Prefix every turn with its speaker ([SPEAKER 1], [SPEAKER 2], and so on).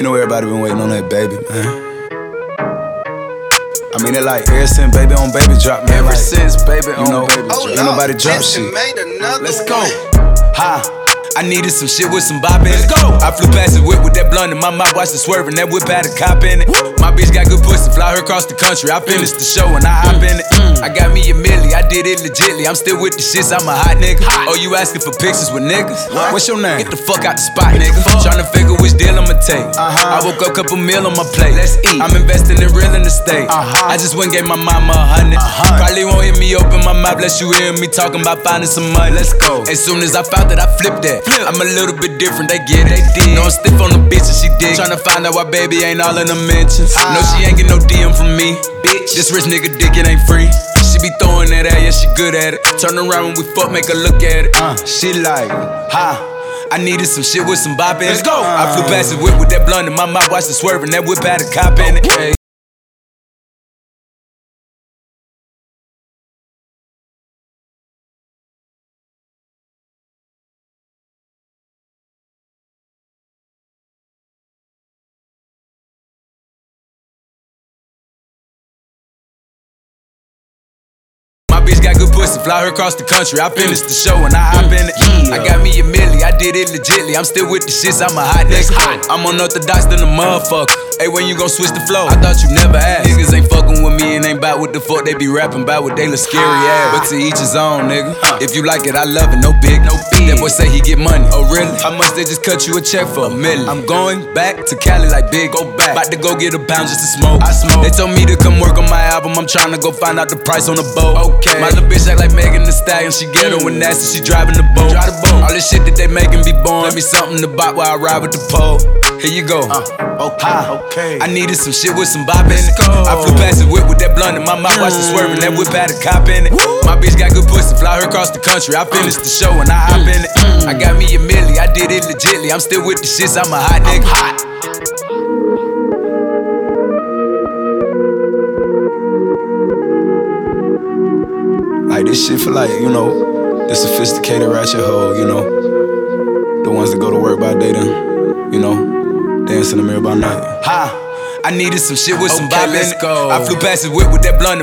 [SPEAKER 1] know everybody been waiting on that baby, man. I mean, it like ever since baby on baby drop, man.
[SPEAKER 2] Ever
[SPEAKER 1] like,
[SPEAKER 2] since baby on baby
[SPEAKER 1] drop.
[SPEAKER 2] drop.
[SPEAKER 1] Ain't nobody drop shit.
[SPEAKER 2] Let's go.
[SPEAKER 1] Ha. I needed some shit with some bop in it. Let's go. I flew past the whip with that blunt in my mouth, watched it swerving. That whip had a cop in it. My bitch got good pussy, fly her across the country. I finished the show and I hop in it. I got me a milli, I did it legitly. I'm still with the shits, I'm a hot nigga. Oh, you asking for pictures with niggas? What's your name? Get the fuck out the spot, nigga. Tryna figure which deal I'ma take. I woke up, couple meal on my plate. Let's eat. I'm investing in real estate. I just went and gave my mama 100. Probably won't hear me open my mouth, bless you hear me talking about finding some money. Let's go. As soon as I found that, I flipped that. I'm a little bit different, they get it. Know I'm stiff on the bitch and she dig. Tryna find out why baby ain't all in the mentions. No, she ain't get no DM from me. Bitch, this rich nigga dick, it ain't free. She be throwing that at, yeah, she good at it. Turn around when we fuck, make her look at it. She like, ha. I needed some shit with some bop in it. Let's go. I flew past the whip with that blunt in my mouth, watched it swerving. That whip had a cop in it. Hey. Bitch got good pussy, fly her across the country. I finished the show and I hop in it. I got me a milli, I did it legitly. I'm still with the shits, I'm a hot nigga. I'm unorthodox than a motherfucker. Hey, when you gon' switch the flow? I thought you never asked. Niggas ain't fucking with me and ain't bout what the fuck they be rapping about, what they look scary ass. But to each his own, nigga. If you like it, I love it, no big. That boy say he get money. Oh really? How much they just cut you a check for? $1 million. I'm going back to Cali like big. Go back. About to go get a pound just to smoke. I smoke. They told me to come work on my album. I'm trying to go find out the price on the boat. Okay. My little bitch act like Megan Thee Stallion. She ghetto and nasty. She driving the boat. All this shit that they making be born. Let me something to bop while I ride with the pole. Here you go. Okay. I needed some shit with some bop in it. I flew past the whip with that blunt in my mouth, watched it swerving. That whip had a cop in it. My bitch got good pussy, fly her across the country. I finished the show and I hop in it. I got me a milli, I did it legitly. I'm still with the shits, I'm a hot nigga. Like this shit for like, you know, the sophisticated ratchet hoe, you know. The ones that go to work by day then, you know, dance in the mirror by night. I needed some shit with some bop in it. I flew past the whip with that blunt.